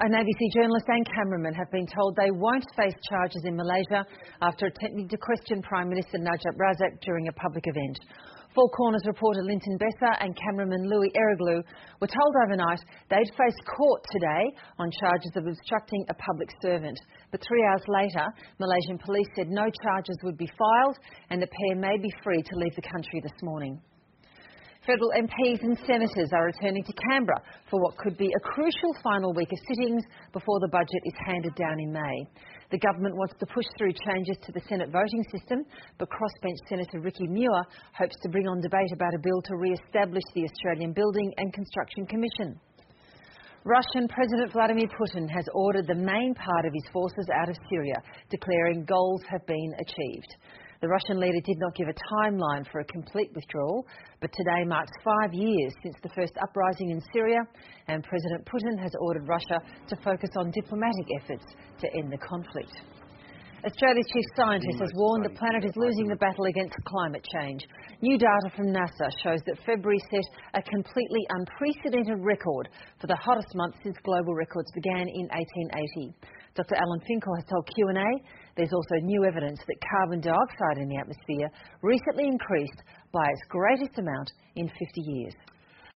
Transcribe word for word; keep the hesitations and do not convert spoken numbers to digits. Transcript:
An A B C journalist and cameraman have been told they won't face charges in Malaysia after attempting to question Prime Minister Najib Razak during a public event. Four Corners reporter Linton Besser and cameraman Louis Eriglu were told overnight they'd face court today on charges of obstructing a public servant. But three hours later, Malaysian police said no charges would be filed and the pair may be free to leave the country this morning. Federal M Ps and senators are returning to Canberra for what could be a crucial final week of sittings before the budget is handed down in May. The government wants to push through changes to the Senate voting system, but crossbench Senator Ricky Muir hopes to bring on debate about a bill to re-establish the Australian Building and Construction Commission. Russian President Vladimir Putin has ordered the main part of his forces out of Syria, declaring goals have been achieved. The Russian leader did not give a timeline for a complete withdrawal, but today marks five years since the first uprising in Syria, and President Putin has ordered Russia to focus on diplomatic efforts to end the conflict. Australia's chief scientist has warned the planet is losing the battle against climate change. New data from NASA shows that February set a completely unprecedented record for the hottest month since global records began in eighteen eighty. Doctor Alan Finkel has told Q and A there's also new evidence that carbon dioxide in the atmosphere recently increased by its greatest amount in fifty years.